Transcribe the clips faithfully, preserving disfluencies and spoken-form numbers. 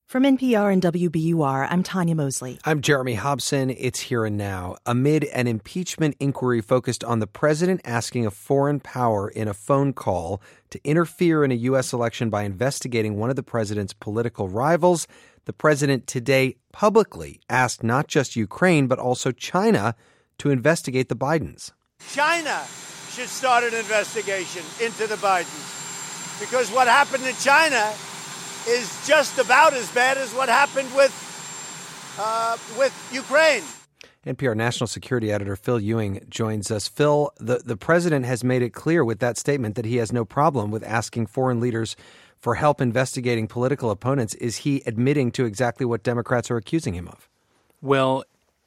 From N P R and W B U R, I'm Tanya Mosley. I'm Jeremy Hobson. It's Here and Now. Amid an impeachment inquiry focused on the president asking a foreign power in a phone call to interfere in a U S election by investigating one of the president's political rivals, the president today publicly asked not just Ukraine, but also China to investigate the Bidens. China should start an investigation into the Bidens, because what happened in China is just about as bad as what happened with uh, with Ukraine. N P R national security editor Phil Ewing joins us. Phil, the, the president has made it clear with that statement that he has no problem with asking foreign leaders for help investigating political opponents. Is he admitting to exactly what Democrats are accusing him of? Well,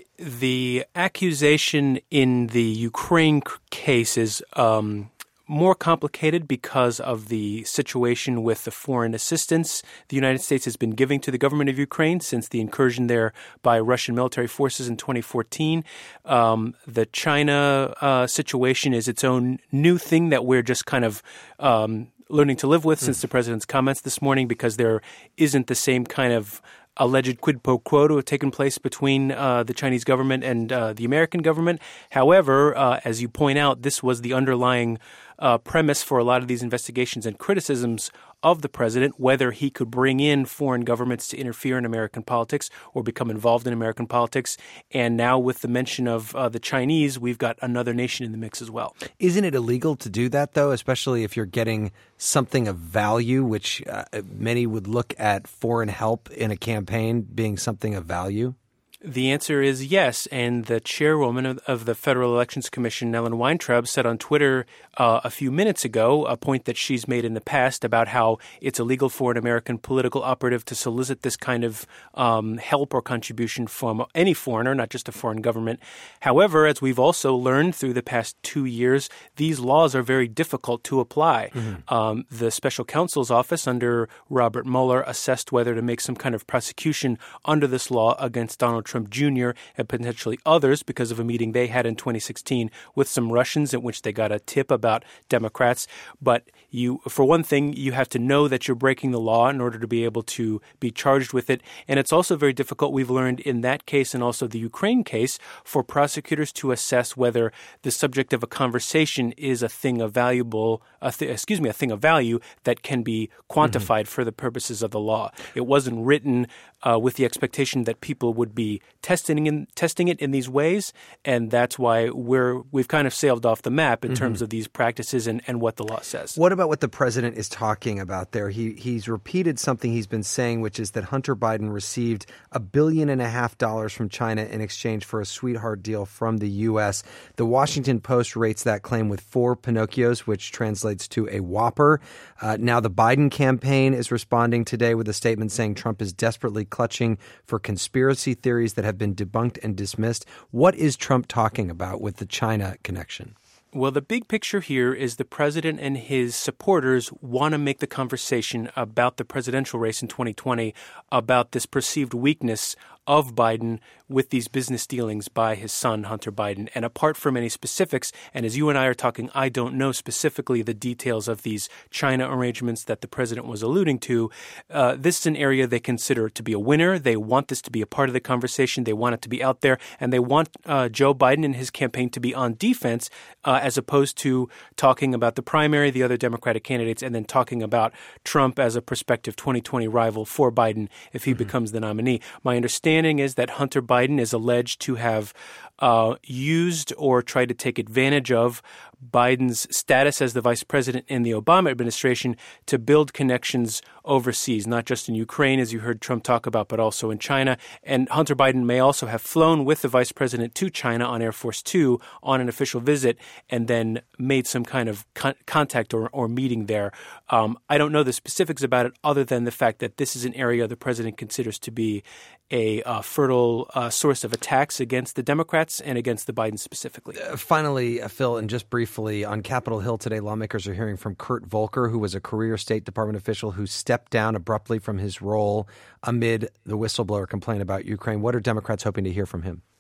the accusation in the Ukraine case is um, more complicated because of the situation with the foreign assistance the United States has been giving to the government of Ukraine since the incursion there by Russian military forces in twenty fourteen. Um, the China uh, situation is its own new thing that we're just kind of um, learning to live with mm. since the president's comments this morning, because there isn't the same kind of alleged quid pro quo to have taken place between uh, the Chinese government and uh, the American government. However, uh, as you point out, this was the underlying uh, premise for a lot of these investigations and criticisms of the president, whether he could bring in foreign governments to interfere in American politics or become involved in American politics. And now with the mention of uh, the Chinese, we've got another nation in the mix as well. Isn't it illegal to do that, though, especially if you're getting something of value, which uh, many would look at foreign help in a campaign being something of value? The answer is yes, and the chairwoman of, of the Federal Elections Commission, Ellen Weintraub, said on Twitter uh, a few minutes ago a point that she's made in the past about how it's illegal for an American political operative to solicit this kind of um, help or contribution from any foreigner, not just a foreign government. However, as we've also learned through the past two years, these laws are very difficult to apply. Mm-hmm. Um, the special counsel's office under Robert Mueller assessed whether to make some kind of prosecution under this law against Donald Trump Junior and potentially others because of a meeting they had in twenty sixteen with some Russians in which they got a tip about Democrats. But you, for one thing, you have to know that you're breaking the law in order to be able to be charged with it. And it's also very difficult, we've learned in that case and also the Ukraine case, for prosecutors to assess whether the subject of a conversation is a thing of valuable, a th- excuse me, a thing of value that can be quantified mm-hmm. for the purposes of the law. It wasn't written uh, with the expectation that people would be testing in, testing it in these ways, and that's why we're we've kind of sailed off the map in mm-hmm. terms of these practices and, and what the law says. What about what the president is talking about there? He he's repeated something he's been saying, which is that Hunter Biden received a billion and a half dollars from China in exchange for a sweetheart deal from the U S. The Washington Post rates that claim with four Pinocchios, which translates to a whopper. Uh, now the Biden campaign is responding today with a statement saying Trump is desperately clutching for conspiracy theories that have been debunked and dismissed. What is Trump talking about with the China connection? Well, the big picture here is the president and his supporters want to make the conversation about the presidential race in twenty twenty, about this perceived weakness of Biden with these business dealings by his son, Hunter Biden. And apart from any specifics, and as you and I are talking, I don't know specifically the details of these China arrangements that the president was alluding to. Uh, this is an area they consider to be a winner. They want this to be a part of the conversation. They want it to be out there. And they want uh, Joe Biden and his campaign to be on defense uh, as opposed to talking about the primary, the other Democratic candidates, and then talking about Trump as a prospective twenty twenty rival for Biden if he mm-hmm. becomes the nominee. My understanding is that Hunter Biden is alleged to have uh, used or tried to take advantage of Biden's status as the vice president in the Obama administration to build connections overseas, not just in Ukraine, as you heard Trump talk about, but also in China. And Hunter Biden may also have flown with the vice president to China on Air Force Two on an official visit and then made some kind of con- contact or, or meeting there. Um, I don't know the specifics about it other than the fact that this is an area the president considers to be a uh, fertile uh, source of attacks against the Democrats and against the Bidens specifically. Uh, finally, uh, Phil, and just briefly, on Capitol Hill today, lawmakers are hearing from Kurt Volker, who was a career State Department official who stepped down abruptly from his role amid the whistleblower complaint about Ukraine. What are Democrats hoping to hear from him?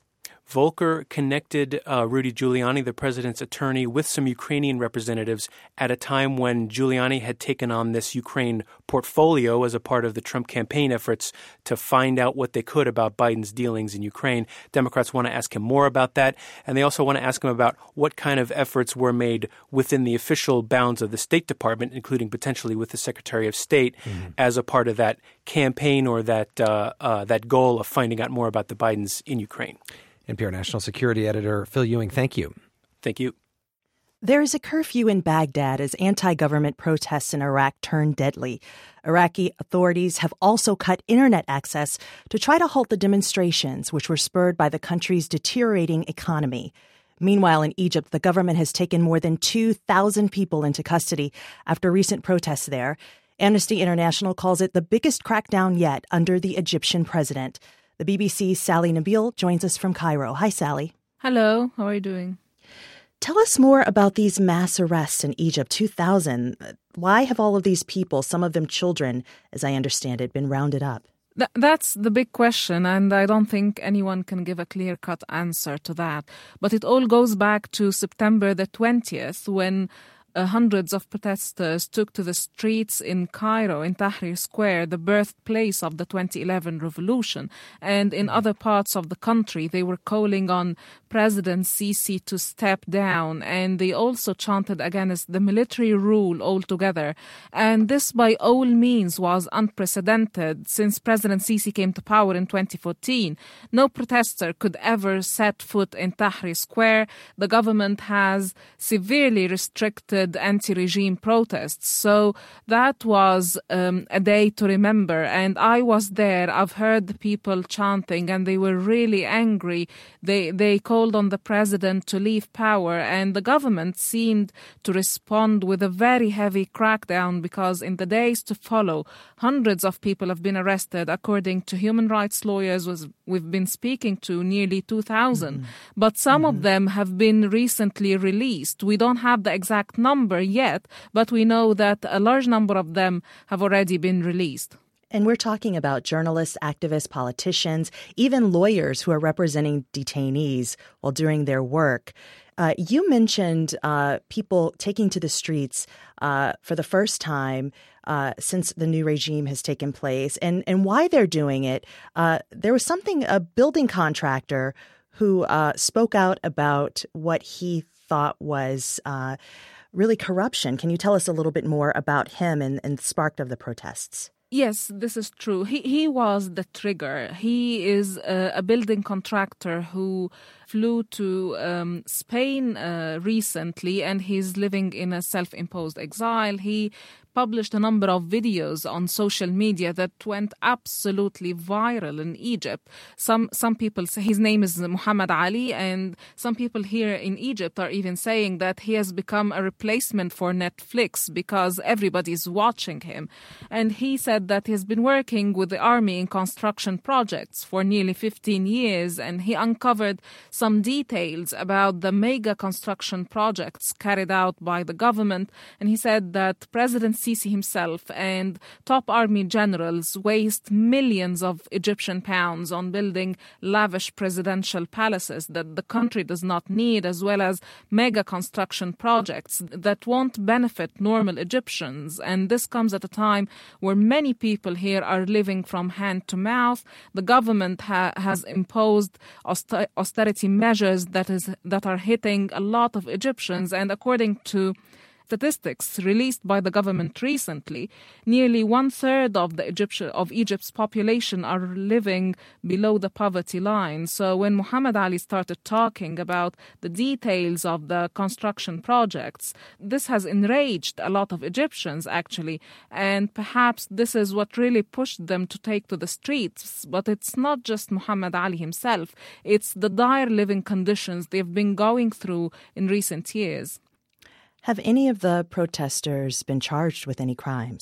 Volker connected uh, Rudy Giuliani, the president's attorney, with some Ukrainian representatives at a time when Giuliani had taken on this Ukraine portfolio as a part of the Trump campaign efforts to find out what they could about Biden's dealings in Ukraine. Democrats want to ask him more about that, and they also want to ask him about what kind of efforts were made within the official bounds of the State Department, including potentially with the Secretary of State, mm-hmm. as a part of that campaign or that uh, uh, that goal of finding out more about the Bidens in Ukraine. N P R National Security Editor Phil Ewing, thank you. Thank you. There is a curfew in Baghdad as anti-government protests in Iraq turn deadly. Iraqi authorities have also cut internet access to try to halt the demonstrations, which were spurred by the country's deteriorating economy. Meanwhile, in Egypt, the government has taken more than two thousand people into custody after recent protests there. Amnesty International calls it the biggest crackdown yet under the Egyptian president. The B B C's Sally Nabil joins us from Cairo. Hi, Sally. Hello. How are you doing? Tell us more about these mass arrests in Egypt, two thousand. Why have all of these people, some of them children, as I understand it, been rounded up? Th- that's the big question, and I don't think anyone can give a clear-cut answer to that. But it all goes back to September the twentieth, when Uh, hundreds of protesters took to the streets in Cairo, in Tahrir Square, the birthplace of the twenty eleven revolution. And in other parts of the country, they were calling on President Sisi to step down. And they also chanted against the military rule altogether. And this, by all means, was unprecedented since President Sisi came to power in twenty fourteen. No protester could ever set foot in Tahrir Square. The government has severely restricted anti-regime protests. So that was um, a day to remember. And I was there. I've heard the people chanting, and they were really angry. They they called on the president to leave power, and the government seemed to respond with a very heavy crackdown, because in the days to follow, hundreds of people have been arrested. According to human rights lawyers was we've been speaking to, nearly two thousand. Mm-hmm. But some mm-hmm. of them have been recently released. We don't have the exact number number yet, but we know that a large number of them have already been released. And we're talking about journalists, activists, politicians, even lawyers who are representing detainees while doing their work. Uh, you mentioned uh, people taking to the streets uh, for the first time uh, since the new regime has taken place, and, and why they're doing it. Uh, there was something, a building contractor who uh, spoke out about what he thought was uh, really corruption. Can you tell us a little bit more about him and, and the spark of the protests? Yes, this is true. He he was the trigger. He is a, a building contractor who flew to um, Spain uh, recently, and he's living in a self-imposed exile. He published a number of videos on social media that went absolutely viral in Egypt. Some some people say his name is Muhammad Ali, and some people here in Egypt are even saying that he has become a replacement for Netflix because everybody's watching him. And he said that he's been working with the army in construction projects for nearly fifteen years, and he uncovered some details about the mega construction projects carried out by the government. And he said that President Sisi himself and top army generals waste millions of Egyptian pounds on building lavish presidential palaces that the country does not need, as well as mega construction projects that won't benefit normal Egyptians. And this comes at a time where many people here are living from hand to mouth. The government ha- has imposed auster- austerity measures that is that are hitting a lot of Egyptians. And according to statistics released by the government recently, nearly one-third of the Egyptian of Egypt's population are living below the poverty line. So when Muhammad Ali started talking about the details of the construction projects, this has enraged a lot of Egyptians, actually. And perhaps this is what really pushed them to take to the streets. But it's not just Muhammad Ali himself. It's the dire living conditions they've been going through in recent years. Have any of the protesters been charged with any crimes?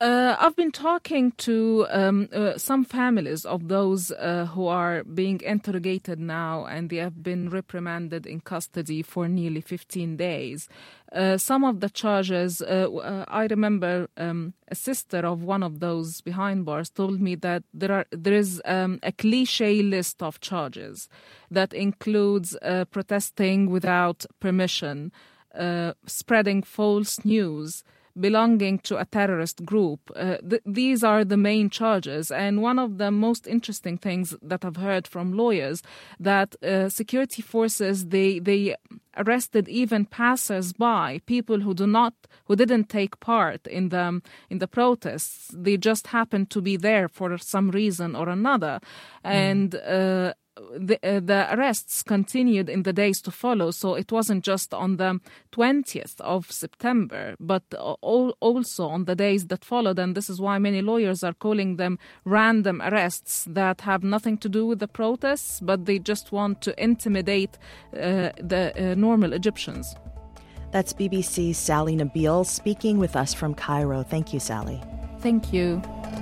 Uh, I've been talking to um, uh, some families of those uh, who are being interrogated now, and they have been reprimanded in custody for nearly fifteen days. Uh, some of the charges, uh, uh, I remember um, a sister of one of those behind bars told me that there are there is um, a cliche list of charges that includes uh, protesting without permission, uh, spreading false news, belonging to a terrorist group. Uh, th- these are the main charges. And one of the most interesting things that I've heard from lawyers, that uh, security forces, they they arrested even passers-by, people who do not, who didn't take part in the in the protests. They just happened to be there for some reason or another, and. Uh, The, uh, the arrests continued in the days to follow, so it wasn't just on the twentieth of September, but all, also on the days that followed, and this is why many lawyers are calling them random arrests that have nothing to do with the protests, but they just want to intimidate uh, the uh, normal Egyptians. That's B B C's Sally Nabil speaking with us from Cairo. Thank you, Sally. Thank you.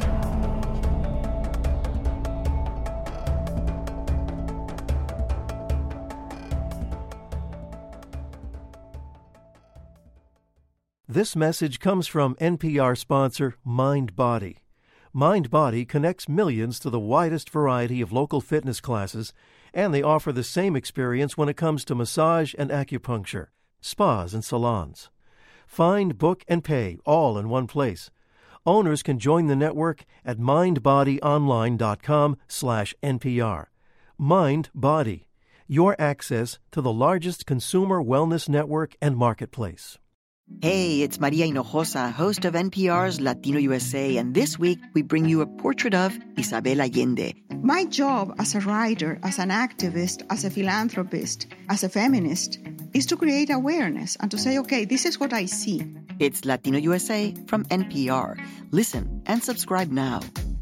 This message comes from N P R sponsor MindBody. MindBody connects millions to the widest variety of local fitness classes, and they offer the same experience when it comes to massage and acupuncture, spas and salons. Find, book, and pay all in one place. Owners can join the network at mindbodyonline.com slash NPR. MindBody, your access to the largest consumer wellness network and marketplace. Hey, it's Maria Hinojosa, host of N P R's Latino U S A, and this week we bring you a portrait of Isabel Allende. My job as a writer, as an activist, as a philanthropist, as a feminist, is to create awareness and to say, okay, this is what I see. It's Latino U S A from N P R. Listen and subscribe now.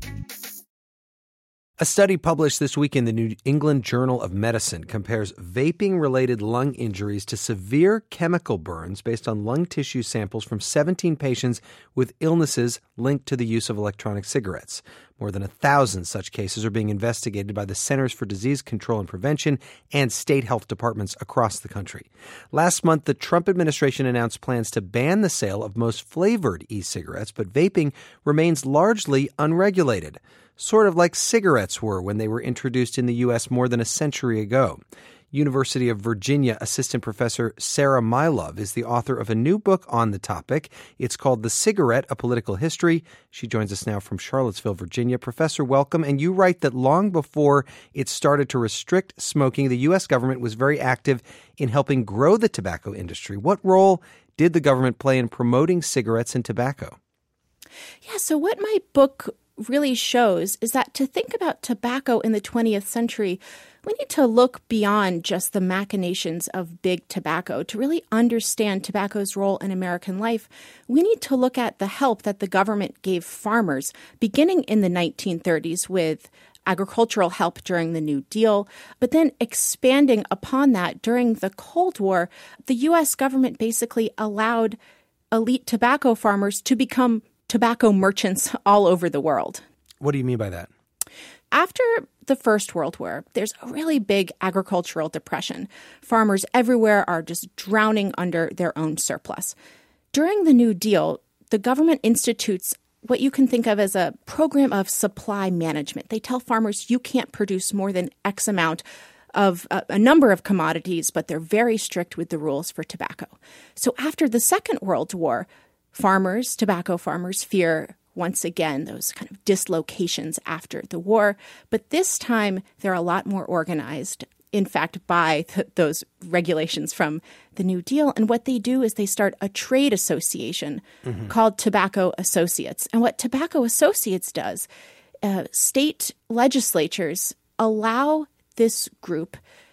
A study published this week in the New England Journal of Medicine compares vaping-related lung injuries to severe chemical burns based on lung tissue samples from seventeen patients with illnesses linked to the use of electronic cigarettes. More than a thousand such cases are being investigated by the Centers for Disease Control and Prevention and state health departments across the country. Last month, the Trump administration announced plans to ban the sale of most flavored e-cigarettes, but vaping remains largely unregulated, sort of like cigarettes were when they were introduced in the U S more than a century ago. University of Virginia assistant professor Sarah Mylove is the author of a new book on the topic. It's called The Cigarette, A Political History. She joins us now from Charlottesville, Virginia. Professor, welcome. And you write that long before it started to restrict smoking, the U S government was very active in helping grow the tobacco industry. What role did the government play in promoting cigarettes and tobacco? Yeah, so what my book really shows is that to think about tobacco in the twentieth century, we need to look beyond just the machinations of big tobacco. To really understand tobacco's role in American life, we need to look at the help that the government gave farmers, beginning in the nineteen thirties with agricultural help during the New Deal, but then expanding upon that during the Cold War. The U S government basically allowed elite tobacco farmers to become tobacco merchants all over the world. What do you mean by that? After the First World War, there's a really big agricultural depression. Farmers everywhere are just drowning under their own surplus. During the New Deal, the government institutes what you can think of as a program of supply management. They tell farmers you can't produce more than X amount of a, a number of commodities, but they're very strict with the rules for tobacco. So after the Second World War, farmers, tobacco farmers, fear once again those kind of dislocations after the war. But this time, they're a lot more organized, in fact, by th- those regulations from the New Deal. And what they do is they start a trade association mm-hmm. called Tobacco Associates. And what Tobacco Associates does, uh, state legislatures allow this group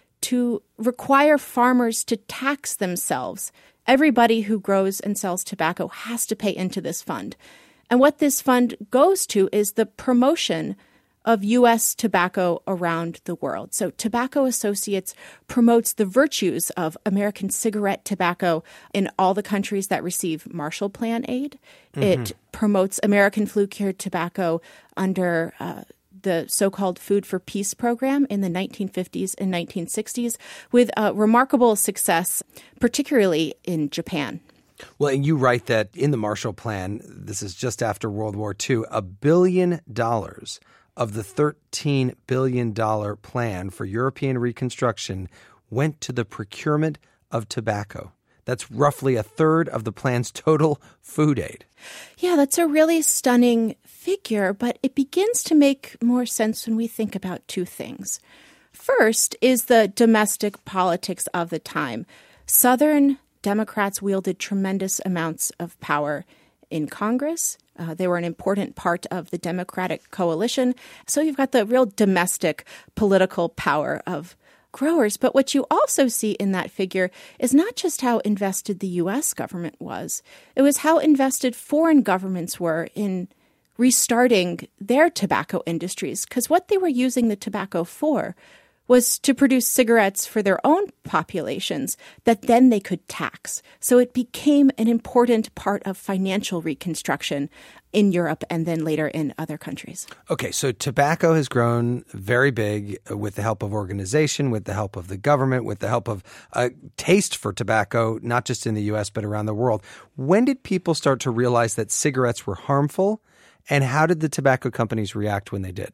to require farmers to tax themselves. Everybody who grows and sells tobacco has to pay into this fund. And what this fund goes to is the promotion of U S tobacco around the world. So Tobacco Associates promotes the virtues of American cigarette tobacco in all the countries that receive Marshall Plan aid. Mm-hmm. It promotes American flue-cured tobacco under uh, the so-called Food for Peace program in the nineteen fifties and nineteen sixties with uh, remarkable success, particularly in Japan. Well, and you write that in the Marshall Plan, this is just after World War Two, a billion dollars of the thirteen billion dollars plan for European reconstruction went to the procurement of tobacco. That's roughly a third of the plan's total food aid. Yeah, that's a really stunning figure, but it begins to make more sense when we think about two things. First is the domestic politics of the time. Southern Democrats wielded tremendous amounts of power in Congress. Uh, they were an important part of the Democratic coalition. So you've got the real domestic political power of growers. But what you also see in that figure is not just how invested the U S government was. It was how invested foreign governments were in restarting their tobacco industries. Because what they were using the tobacco for was to produce cigarettes for their own populations that then they could tax. So it became an important part of financial reconstruction in Europe and then later in other countries. Okay, so tobacco has grown very big with the help of organization, with the help of the government, with the help of a taste for tobacco, not just in the U S but around the world. When did people start to realize that cigarettes were harmful, and how did the tobacco companies react when they did?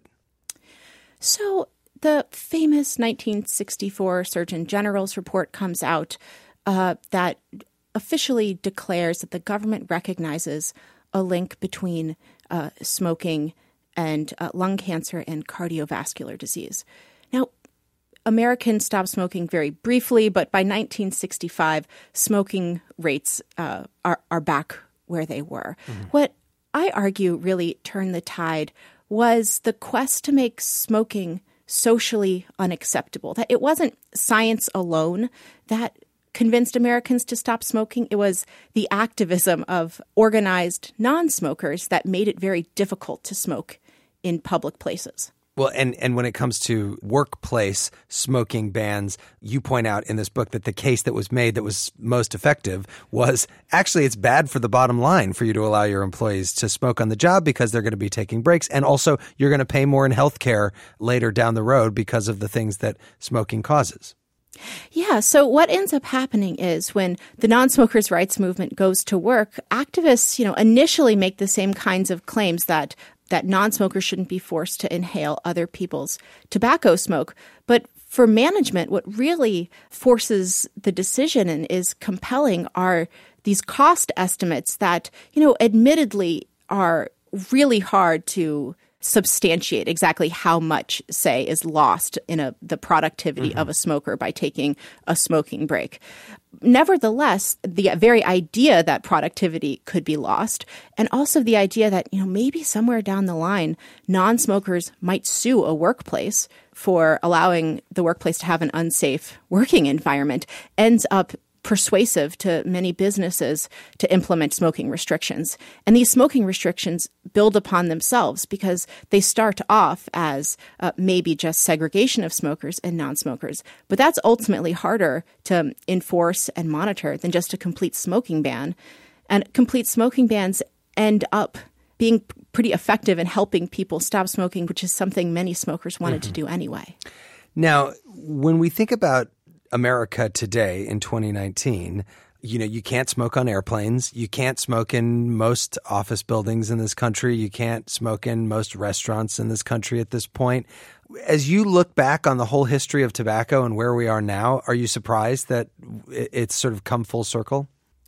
So the famous nineteen sixty-four Surgeon General's report comes out uh, that officially declares that the government recognizes a link between uh, smoking and uh, lung cancer and cardiovascular disease. Now, Americans stopped smoking very briefly, but by nineteen sixty-five, smoking rates uh, are, are back where they were. Mm-hmm. What I argue really turned the tide was the quest to make smoking socially unacceptable, that it wasn't science alone that convinced Americans to stop smoking. It was the activism of organized non-smokers that made it very difficult to smoke in public places. Well, and, and when it comes to workplace smoking bans, you point out in this book that the case that was made that was most effective was actually it's bad for the bottom line for you to allow your employees to smoke on the job because they're going to be taking breaks. And also you're going to pay more in health care later down the road because of the things that smoking causes. Yeah. So what ends up happening is when the non-smokers' rights movement goes to work, activists, you know, initially make the same kinds of claims that that non-smokers shouldn't be forced to inhale other people's tobacco smoke. But for management, what really forces the decision and is compelling are these cost estimates that, you know, admittedly are really hard to substantiate exactly how much, say, is lost in a, the productivity mm-hmm. of a smoker by taking a smoking break. Nevertheless, the very idea that productivity could be lost, and also the idea that, you know, maybe somewhere down the line, non-smokers might sue a workplace for allowing the workplace to have an unsafe working environment, ends up persuasive to many businesses to implement smoking restrictions. And these smoking restrictions build upon themselves because they start off as uh, maybe just segregation of smokers and non-smokers. But that's ultimately harder to enforce and monitor than just a complete smoking ban. And complete smoking bans end up being pretty effective in helping people stop smoking, which is something many smokers wanted mm-hmm. to do anyway. Now, when we think about America today in twenty nineteen, you know, you can't smoke on airplanes. You can't smoke in most office buildings in this country. You can't smoke in most restaurants in this country at this point. As you look back on the whole history of tobacco and where we are now, are you surprised that it's sort of come full circle?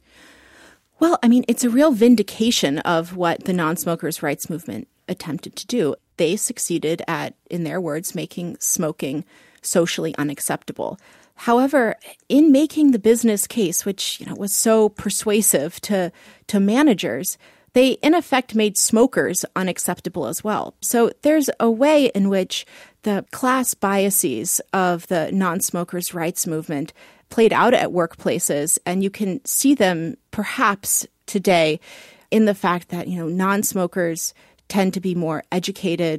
Well, I mean, it's a real vindication of what the non-smokers' rights movement attempted to do. They succeeded at, in their words, making smoking socially unacceptable. However, in making the business case, which, you know, was so persuasive to, to managers, they in effect made smokers unacceptable as well. So there's a way in which the class biases of the non-smokers' rights movement played out at workplaces, and you can see them perhaps today in the fact that, you know, non-smokers tend to be more educated,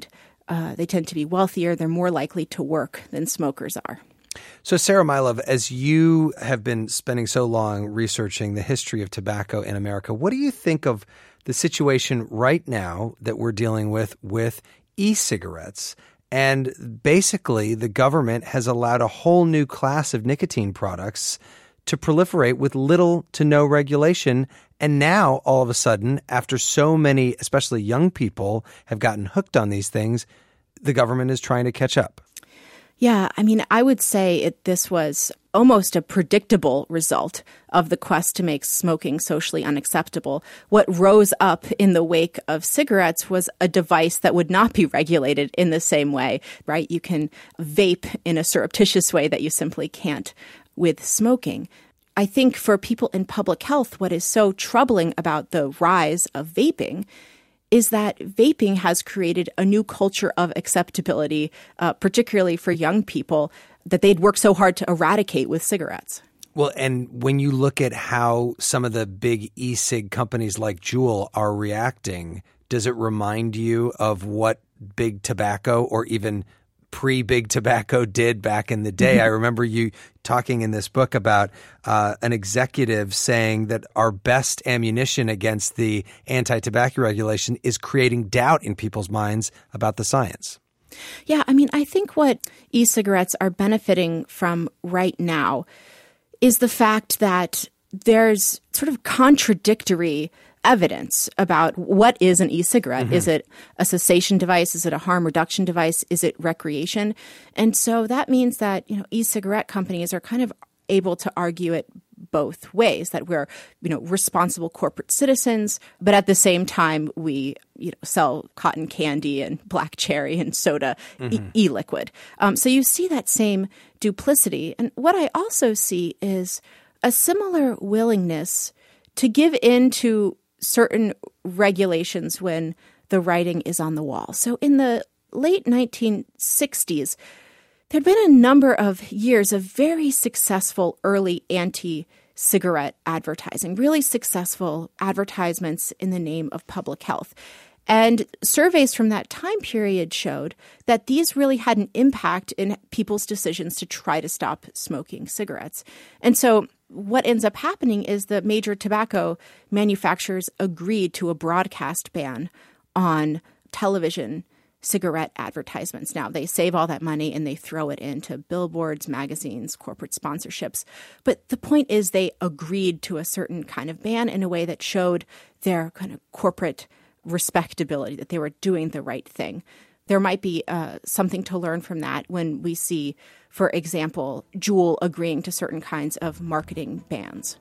Uh, they tend to be wealthier. They're more likely to work than smokers are. So, Sarah Mylove, as you have been spending so long researching the history of tobacco in America, what do you think of the situation right now that we're dealing with with e-cigarettes? And basically, the government has allowed a whole new class of nicotine products to proliferate with little to no regulation. And now, all of a sudden, after so many, especially young people, have gotten hooked on these things, the government is trying to catch up. Yeah, I mean, I would say it, this was almost a predictable result of the quest to make smoking socially unacceptable. What rose up in the wake of cigarettes was a device that would not be regulated in the same way, right? You can vape in a surreptitious way that you simply can't with smoking. I think for people in public health, what is so troubling about the rise of vaping is that vaping has created a new culture of acceptability, uh, particularly for young people, that they'd worked so hard to eradicate with cigarettes. Well, and when you look at how some of the big e-cig companies like Juul are reacting, does it remind you of what big tobacco or even pre-big tobacco did back in the day? I remember you talking in this book about uh, an executive saying that our best ammunition against the anti-tobacco regulation is creating doubt in people's minds about the science. Yeah, I mean, I think what e-cigarettes are benefiting from right now is the fact that there's sort of contradictory evidence about what is an e-cigarette. Mm-hmm. Is it a cessation device? Is it a harm reduction device? Is it recreation? And so that means that, you know, e-cigarette companies are kind of able to argue it both ways, that we're, you know, responsible corporate citizens, but at the same time we, you know, sell cotton candy and black cherry and soda, mm-hmm. e- e-liquid. Um, so you see that same duplicity. And what I also see is a similar willingness to give in to certain regulations when the writing is on the wall. So in the late nineteen sixties, there'd been a number of years of very successful early anti-cigarette advertising, really successful advertisements in the name of public health. And surveys from that time period showed that these really had an impact in people's decisions to try to stop smoking cigarettes. And so what ends up happening is the major tobacco manufacturers agreed to a broadcast ban on television cigarette advertisements. Now, they save all that money and they throw it into billboards, magazines, corporate sponsorships. But the point is they agreed to a certain kind of ban in a way that showed their kind of corporate respectability, that they were doing the right thing. There might be uh, something to learn from that when we see, for example, Juul agreeing to certain kinds of marketing bans.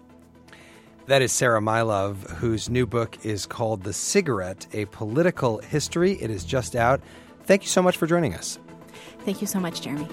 That is Sarah Mylove, whose new book is called The Cigarette, A Political History. It is just out. Thank you so much for joining us. Thank you so much, Jeremy.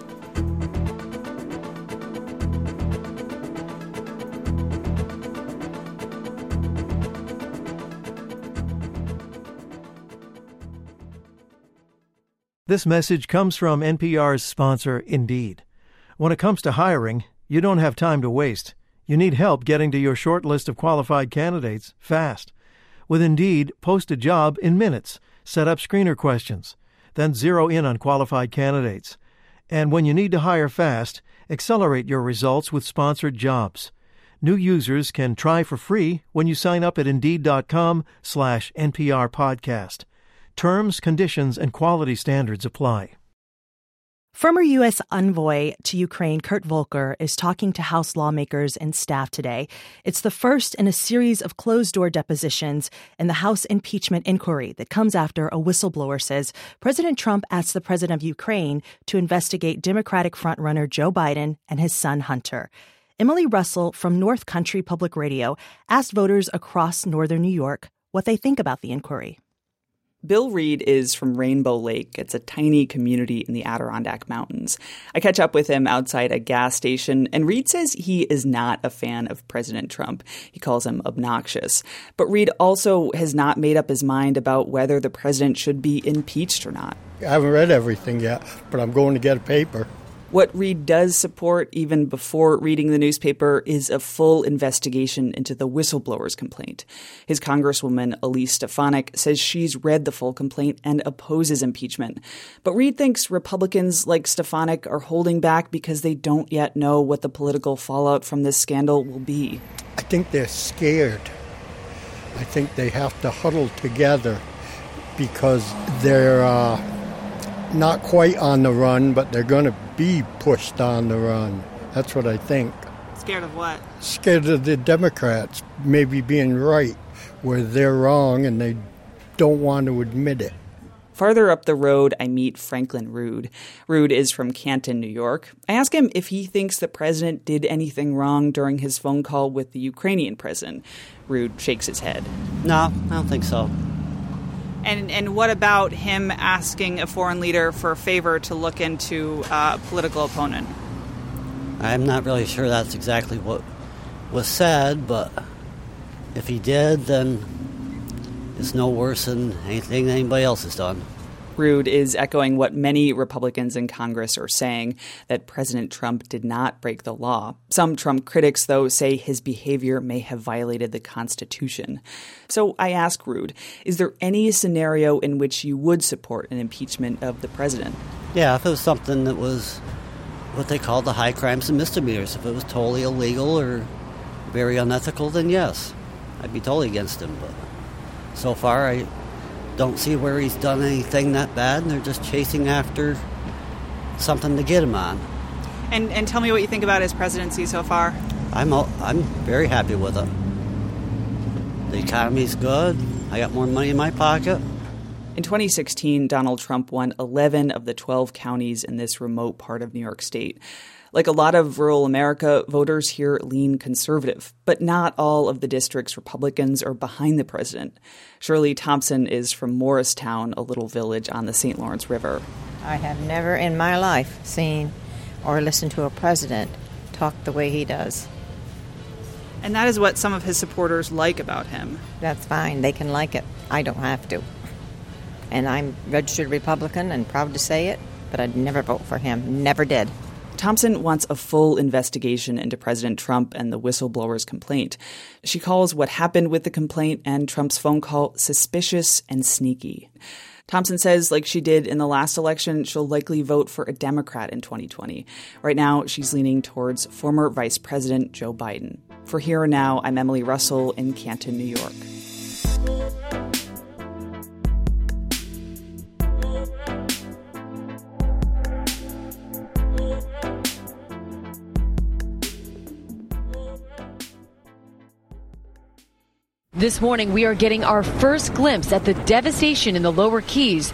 This message comes from N P R's sponsor, Indeed. When it comes to hiring, you don't have time to waste. You need help getting to your short list of qualified candidates fast. With Indeed, post a job in minutes, set up screener questions, then zero in on qualified candidates. And when you need to hire fast, accelerate your results with sponsored jobs. New users can try for free when you sign up at Indeed.com slash NPR podcast. Terms, conditions, and quality standards apply. Former U S envoy to Ukraine Kurt Volker is talking to House lawmakers and staff today. It's the first in a series of closed-door depositions in the House impeachment inquiry that comes after a whistleblower says President Trump asked the president of Ukraine to investigate Democratic frontrunner Joe Biden and his son Hunter. Emily Russell from North Country Public Radio asked voters across northern New York what they think about the inquiry. Bill Reed is from Rainbow Lake. It's a tiny community in the Adirondack Mountains. I catch up with him outside a gas station, and Reed says he is not a fan of President Trump. He calls him obnoxious. But Reed also has not made up his mind about whether the president should be impeached or not. I haven't read everything yet, but I'm going to get a paper. What Reid does support, even before reading the newspaper, is a full investigation into the whistleblower's complaint. His Congresswoman, Elise Stefanik, says she's read the full complaint and opposes impeachment. But Reid thinks Republicans like Stefanik are holding back because they don't yet know what the political fallout from this scandal will be. I think they're scared. I think they have to huddle together because they're uh, not quite on the run, but they're going to be pushed on the run. That's what I think. Scared of what? Scared of the Democrats maybe being right where they're wrong and they don't want to admit it. Farther up the road, I meet Franklin Rood. Rood is from Canton, New York. I ask him if he thinks the president did anything wrong during his phone call with the Ukrainian president. Rood shakes his head. No, I don't think so. And and what about him asking a foreign leader for a favor to look into uh, a political opponent? I'm not really sure that's exactly what was said, but if he did, then it's no worse than anything anybody else has done. Rood is echoing what many Republicans in Congress are saying, that President Trump did not break the law. Some Trump critics, though, say his behavior may have violated the Constitution. So I ask Rood, is there any scenario in which you would support an impeachment of the president? Yeah, if it was something that was what they call the high crimes and misdemeanors, if it was totally illegal or very unethical, then yes, I'd be totally against him. But so far, I don't see where he's done anything that bad, and they're just chasing after something to get him on. And and tell me what you think about his presidency so far. I'm all, I'm very happy with it. The economy's good. I got more money in my pocket. In twenty sixteen, Donald Trump won eleven of the twelve counties in this remote part of New York State. Like a lot of rural America, voters here lean conservative, but not all of the district's Republicans are behind the president. Shirley Thompson is from Morristown, a little village on the Saint Lawrence River. I have never in my life seen or listened to a president talk the way he does. And that is what some of his supporters like about him. That's fine. They can like it. I don't have to. And I'm registered Republican and proud to say it, but I'd never vote for him. Never did. Thompson wants a full investigation into President Trump and the whistleblower's complaint. She calls what happened with the complaint and Trump's phone call suspicious and sneaky. Thompson says, like she did in the last election, she'll likely vote for a Democrat in twenty twenty. Right now, she's leaning towards former Vice President Joe Biden. For Here and Now, I'm Emily Russell in Canton, New York. This morning, we are getting our first glimpse at the devastation in the lower Keys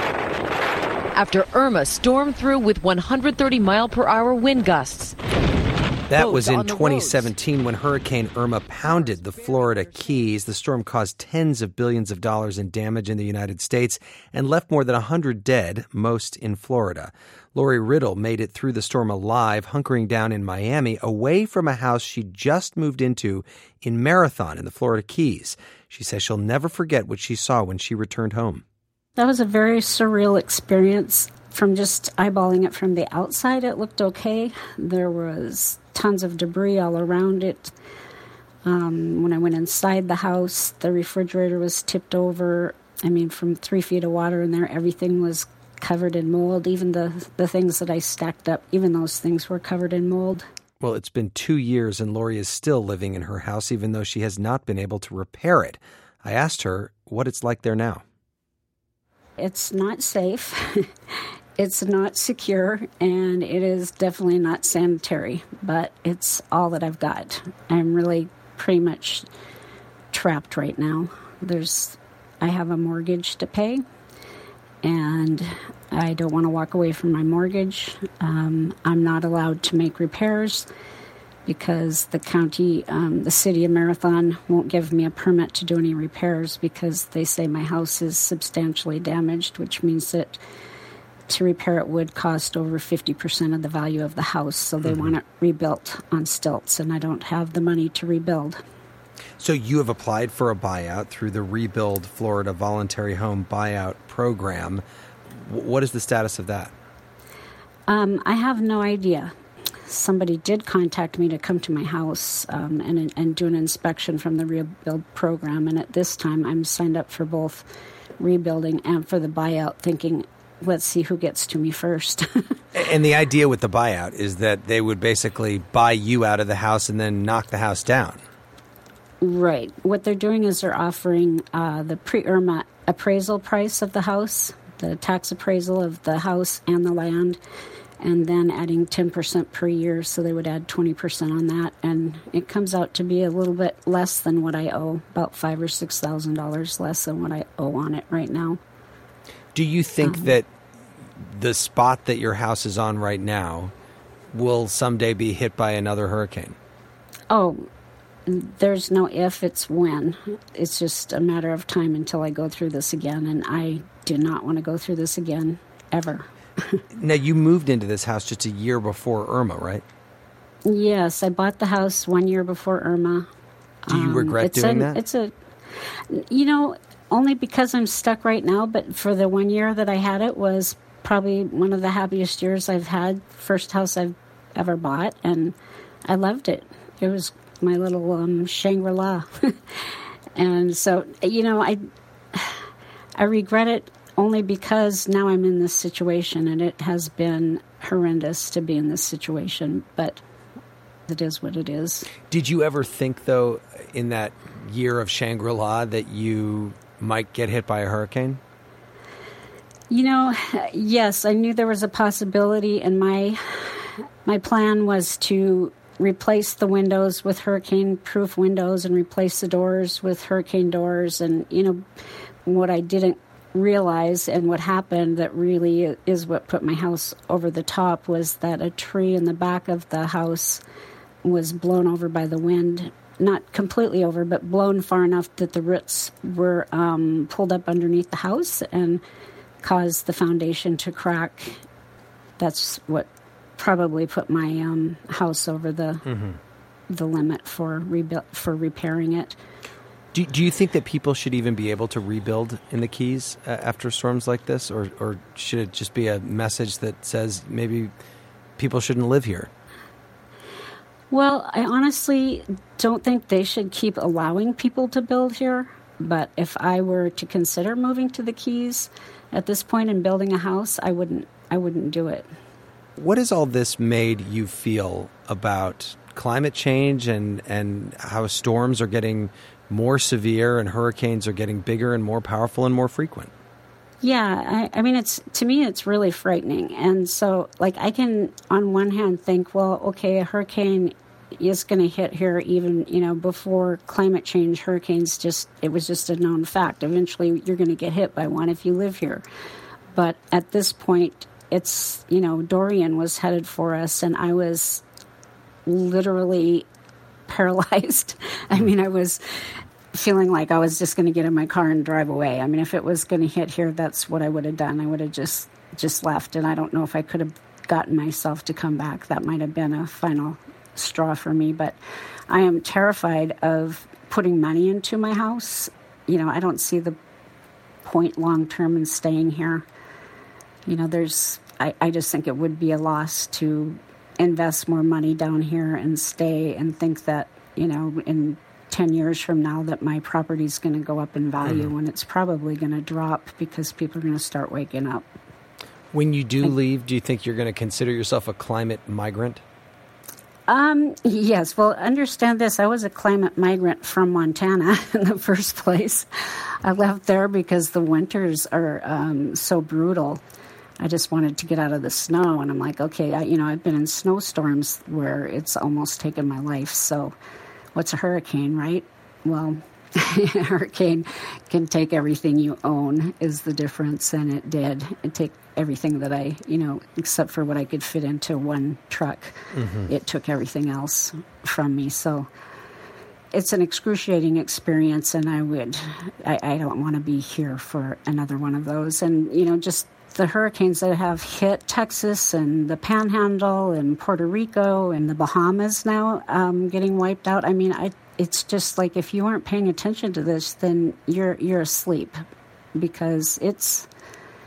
after Irma stormed through with one hundred thirty mile per hour wind gusts. That Boats was in on the twenty roads. seventeen when Hurricane Irma pounded the Florida Keys. The storm caused tens of billions of dollars in damage in the United States and left more than one hundred dead, most in Florida. Lori Riddle made it through the storm alive, hunkering down in Miami, away from a house she just moved into in Marathon in the Florida Keys. She says she'll never forget what she saw when she returned home. That was a very surreal experience. From just eyeballing it from the outside, it looked okay. There was tons of debris all around it. Um, when I went inside the house, the refrigerator was tipped over. I mean, from three feet of water in there, everything was covered in mold. Even the, the things that I stacked up, even those things were covered in mold. Well, it's been two years and Lori is still living in her house, even though she has not been able to repair it. I asked her what it's like there now. It's not safe. It's not secure, and it is definitely not sanitary, but it's all that I've got. I'm really pretty much trapped right now. There's, I have a mortgage to pay, and I don't want to walk away from my mortgage. Um, I'm not allowed to make repairs because the county, um, the city of Marathon won't give me a permit to do any repairs because they say my house is substantially damaged, which means that to repair it would cost over fifty percent of the value of the house. So they mm-hmm. want it rebuilt on stilts, and I don't have the money to rebuild. So you have applied for a buyout through the Rebuild Florida Voluntary Home Buyout Program. What is the status of that? Um, I have no idea. Somebody did contact me to come to my house um, and and do an inspection from the rebuild program. And at this time, I'm signed up for both rebuilding and for the buyout, thinking, let's see who gets to me first. And the idea with the buyout is that they would basically buy you out of the house and then knock the house down. Right. What they're doing is they're offering uh, the pre-Irma appraisal price of the house, the tax appraisal of the house and the land, and then adding ten percent per year, so they would add twenty percent on that. And it comes out to be a little bit less than what I owe, about five thousand or six thousand dollars less than what I owe on it right now. Do you think um, that the spot that your house is on right now will someday be hit by another hurricane? Oh, there's no if, it's when. It's just a matter of time until I go through this again, and I do not want to go through this again, ever. Now, you moved into this house just a year before Irma, right? Yes, I bought the house one year before Irma. Do you um, regret it's doing a, that? It's a, you know, only because I'm stuck right now, but for the one year that I had it was probably one of the happiest years I've had. First house I've ever bought, and I loved it. It was my little um, Shangri-La. And so, you know, I I regret it only because now I'm in this situation, and it has been horrendous to be in this situation, but it is what it is. Did you ever think, though, in that year of Shangri-La that you might get hit by a hurricane? You know, yes, I knew there was a possibility, and my my plan was to replace the windows with hurricane-proof windows and replace the doors with hurricane doors. And, you know, what I didn't realize and what happened that really is what put my house over the top was that a tree in the back of the house was blown over by the wind. Not completely over, but blown far enough that the roots were um, pulled up underneath the house and caused the foundation to crack. That's what probably put my um, house over the mm-hmm. the limit for rebu- for repairing it. Do, do you think that people should even be able to rebuild in the Keys uh, after storms like this, or, or should it just be a message that says maybe people shouldn't live here? Well, I honestly don't think they should keep allowing people to build here. But if I were to consider moving to the Keys at this point and building a house, I wouldn't. I wouldn't do it. What has all this made you feel about climate change and, and how storms are getting more severe and hurricanes are getting bigger and more powerful and more frequent? Yeah, I, I mean, it's to me, it's really frightening. And so, like, I can, on one hand, think, well, okay, a hurricane is going to hit here even, you know, before climate change. Hurricanes just, it was just a known fact. Eventually, you're going to get hit by one if you live here. But at this point, it's, you know, Dorian was headed for us, and I was literally paralyzed. I mean, I was feeling like I was just going to get in my car and drive away. I mean, if it was going to hit here, that's what I would have done. I would have just just left, and I don't know if I could have gotten myself to come back. That might have been a final straw for me, but I am terrified of putting money into my house. You know, I don't see the point long term in staying here. You know, there's, I, I just think it would be a loss to invest more money down here and stay and think that, you know, in ten years from now that my property is going to go up in value mm-hmm. when it's probably going to drop because people are going to start waking up. When you do I, leave, do you think you're going to consider yourself a climate migrant? Um, yes. Well, understand this. I was a climate migrant from Montana in the first place. I left there because the winters are um, so brutal. I just wanted to get out of the snow, and I'm like, okay, I, you know, I've been in snowstorms where it's almost taken my life. So what's a hurricane, right? Well, a hurricane can take everything you own is the difference, and it did. It took everything that I, you know, except for what I could fit into one truck. Mm-hmm. It took everything else from me. So it's an excruciating experience, and I would, I, I don't want to be here for another one of those. And, you know, just the hurricanes that have hit Texas and the Panhandle and Puerto Rico and the Bahamas now um, getting wiped out. I mean, I, it's just like if you aren't paying attention to this, then you're you're asleep, because it's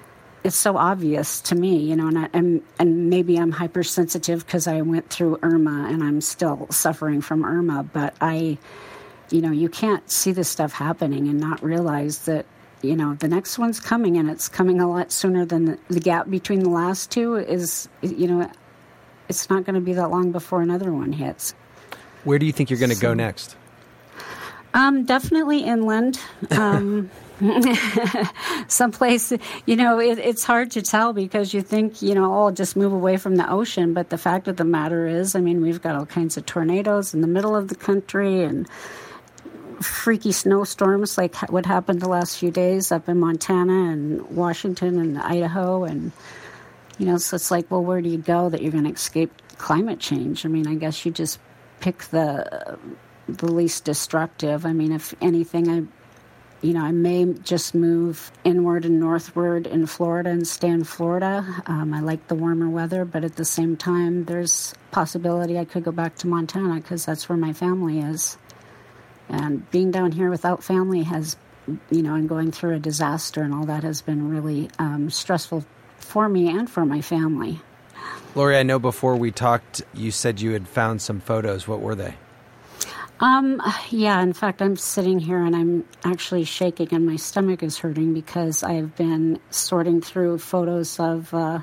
it's so obvious to me, you know, and, I, and, and maybe I'm hypersensitive because I went through Irma and I'm still suffering from Irma, but I, you know, you can't see this stuff happening and not realize that, you know, the next one's coming, and it's coming a lot sooner than the, the gap between the last two is, you know, it's not going to be that long before another one hits. Where do you think you're going to So- go next? Um, definitely inland. Um, someplace, you know, it, it's hard to tell because you think, you know, oh, just move away from the ocean. But the fact of the matter is, I mean, we've got all kinds of tornadoes in the middle of the country and freaky snowstorms like what happened the last few days up in Montana and Washington and Idaho. And, you know, so it's like, well, where do you go that you're going to escape climate change? I mean, I guess you just pick the... the least destructive. I mean, if anything, I, you know, I may just move inward and northward in Florida and stay in Florida. Um, I like the warmer weather, but at the same time, there's possibility I could go back to Montana because that's where my family is. And being down here without family has, you know, and going through a disaster and all that has been really um, stressful for me and for my family. Lori, I know before we talked, you said you had found some photos. What were they? Um, yeah, in fact, I'm sitting here and I'm actually shaking and my stomach is hurting because I've been sorting through photos of uh,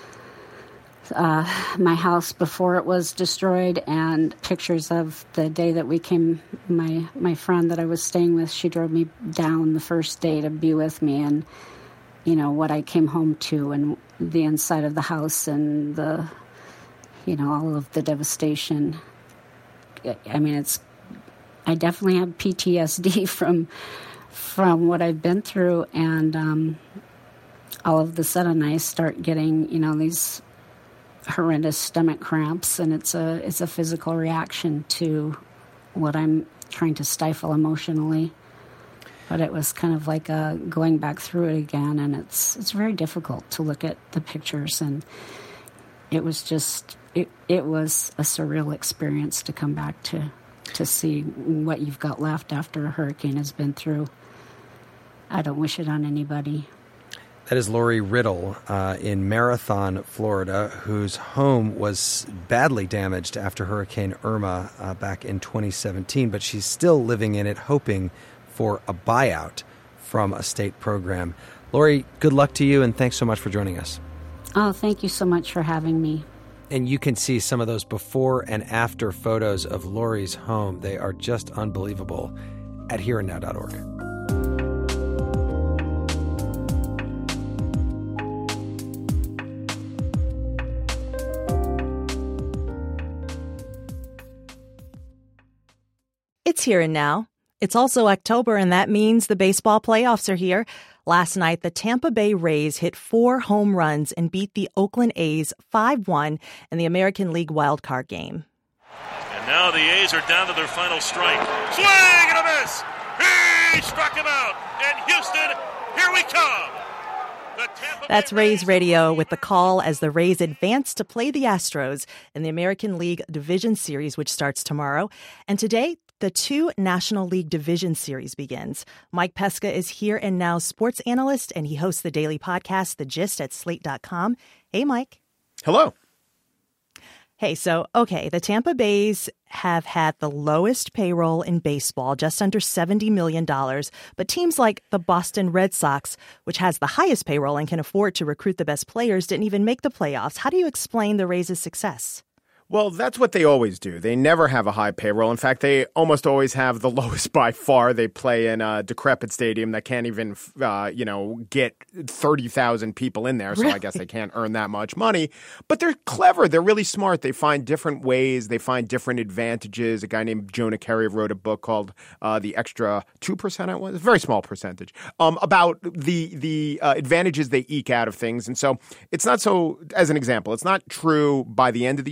uh, my house before it was destroyed and pictures of the day that we came, my, my friend that I was staying with, she drove me down the first day to be with me and, you know, what I came home to and the inside of the house and the, you know, all of the devastation. I mean, it's I definitely have P T S D from from what I've been through, and um, all of a sudden I start getting, you know, these horrendous stomach cramps, and it's a it's a physical reaction to what I'm trying to stifle emotionally. But it was kind of like a going back through it again, and it's it's very difficult to look at the pictures, and it was just it it was a surreal experience to come back to. to see what you've got left after a hurricane has been through. I don't wish it on anybody. That is Lori Riddle uh, in Marathon, Florida, whose home was badly damaged after Hurricane Irma uh, back in twenty seventeen, but she's still living in it, hoping for a buyout from a state program. Lori, good luck to you, and thanks so much for joining us. Oh, thank you so much for having me. And you can see some of those before and after photos of Lori's home. They are just unbelievable at here and now dot org. It's Here and Now. It's also October, and that means the baseball playoffs are here. Last night, the Tampa Bay Rays hit four home runs and beat the Oakland A's five one in the American League wildcard game. And now the A's are down to their final strike. Swing and a miss! He struck him out! And Houston, here we come! The Tampa That's Rays Radio with the call as the Rays advance to play the Astros in the American League Division Series, which starts tomorrow. And today, the two National League Division Series begins. Mike Pesca is Here and Now sports analyst, and he hosts the daily podcast, The Gist, at slate dot com. Hey, Mike. Hello. Hey, so, okay, the Tampa Bays have had the lowest payroll in baseball, just under seventy million dollars. But teams like the Boston Red Sox, which has the highest payroll and can afford to recruit the best players, didn't even make the playoffs. How do you explain the Rays' success? Well, that's what they always do. They never have a high payroll. In fact, they almost always have the lowest by far. They play in a decrepit stadium that can't even, uh, you know, get thirty thousand people in there. So really? I guess they can't earn that much money. But they're clever. They're really smart. They find different ways. They find different advantages. A guy named Jonah Carey wrote a book called uh, The Extra two percent, it was a very small percentage, um, about the, the uh, advantages they eke out of things. And so it's not so, as an example, it's not true by the end of the year, but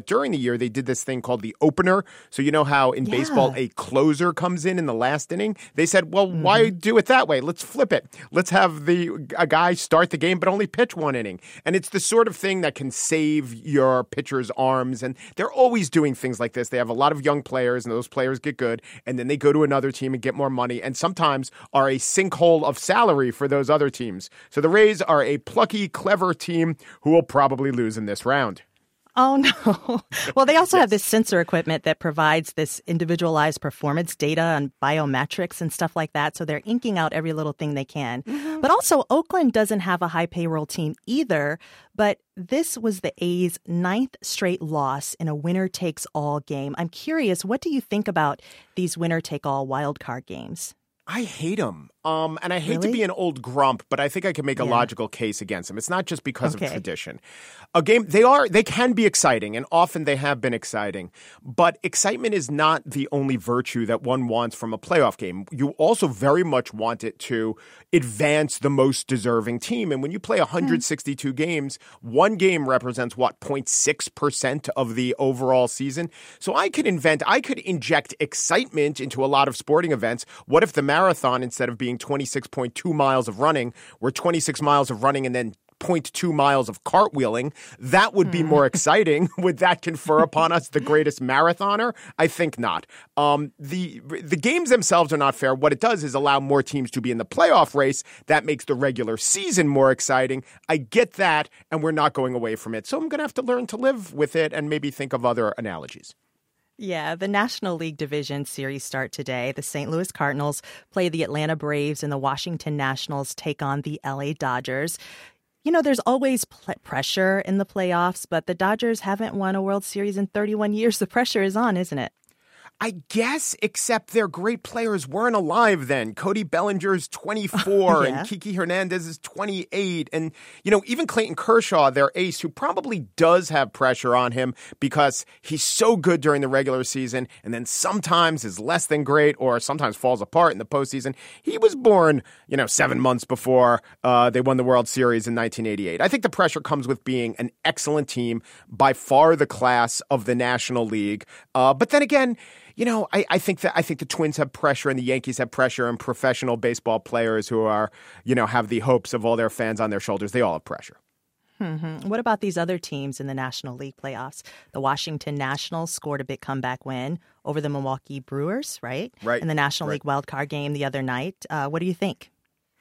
during the year, they did this thing called the opener. So you know how in Yeah. baseball a closer comes in in the last inning? They said, well, Mm-hmm. why do it that way? Let's flip it. Let's have the a guy start the game but only pitch one inning. And it's the sort of thing that can save your pitcher's arms. And they're always doing things like this. They have a lot of young players, and those players get good, and then they go to another team and get more money, and sometimes are a sinkhole of salary for those other teams. So the Rays are a plucky, clever team who will probably lose in this round. Oh, no. Well, they also yes. have this sensor equipment that provides this individualized performance data on biometrics and stuff like that. So they're inking out every little thing they can. Mm-hmm. But also, Oakland doesn't have a high payroll team either. But this was the A's ninth straight loss in a winner-takes-all game. I'm curious, what do you think about these winner-take-all wildcard games? I hate them. Um, and I hate really? to be an old grump, but I think I can make a yeah. logical case against them. It's not just because okay. of tradition. A game, they are, they can be exciting, and often they have been exciting. But excitement is not the only virtue that one wants from a playoff game. You also very much want it to advance the most deserving team. And when you play one hundred sixty-two mm. games, one game represents, what, zero point six percent of the overall season? So I could invent, I could inject excitement into a lot of sporting events. What if the marathon, instead of being twenty-six point two miles of running, were twenty-six miles of running and then zero point two miles of cartwheeling? That would be more exciting. Would that confer upon us the greatest marathoner? I think not. Um, the the games themselves are not fair. What it does is allow more teams to be in the playoff race. That makes the regular season more exciting. I get that, and we're not going away from it. So I'm going to have to learn to live with it and maybe think of other analogies. Yeah, the National League Division Series start today. The Saint Louis Cardinals play the Atlanta Braves, and the Washington Nationals take on the L A Dodgers. You know, there's always pl- pressure in the playoffs, but the Dodgers haven't won a World Series in thirty-one years. The pressure is on, isn't it? I guess, except their great players weren't alive then. Cody Bellinger's twenty-four yeah. and Kiki Hernandez is twenty-eight. And, you know, even Clayton Kershaw, their ace, who probably does have pressure on him because he's so good during the regular season and then sometimes is less than great or sometimes falls apart in the postseason. He was born, you know, seven months before uh, they won the World Series in nineteen eighty-eight. I think the pressure comes with being an excellent team, by far the class of the National League. Uh, but then again, you know, I, I think that I think the Twins have pressure and the Yankees have pressure, and professional baseball players who are, you know, have the hopes of all their fans on their shoulders. They all have pressure. Mm-hmm. What about these other teams in the National League playoffs? The Washington Nationals scored a big comeback win over the Milwaukee Brewers, right? Right. In the National right. League wildcard game the other night. Uh, what do you think?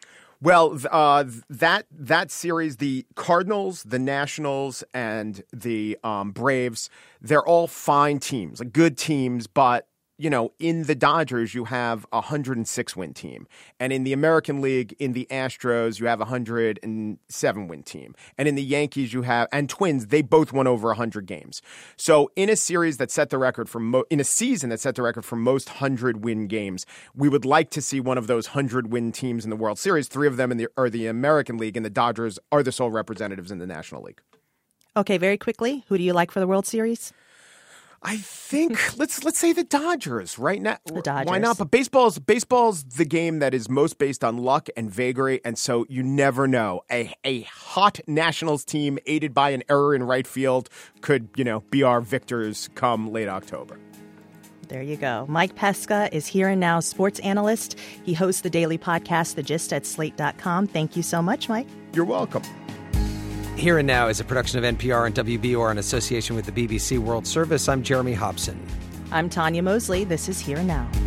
Well, uh, that that series, the Cardinals, the Nationals, and the um, Braves, they're all fine teams, like good teams, but you know, in the Dodgers, you have a one hundred six win team. And in the American League, in the Astros, you have a one hundred seven win team. And in the Yankees, you have, and Twins, they both won over one hundred games. So in a series that set the record for, mo- in a season that set the record for most one hundred win games, we would like to see one of those one hundred win teams in the World Series. Three of them in the, are the American League, and the Dodgers are the sole representatives in the National League. Okay, very quickly, who do you like for the World Series? I think let's let's say the Dodgers right now. The Dodgers. Why not? But baseball's baseball's the game that is most based on luck and vagary, and so you never know. A a hot Nationals team aided by an error in right field could, you know, be our victors come late October. There you go. Mike Pesca is Here and Now sports analyst. He hosts the daily podcast, The Gist, at slate dot com. Thank you so much, Mike. You're welcome. Here and Now is a production of N P R and W B O R in association with the B B C World Service. I'm Jeremy Hobson. I'm Tanya Mosley. This is Here and Now.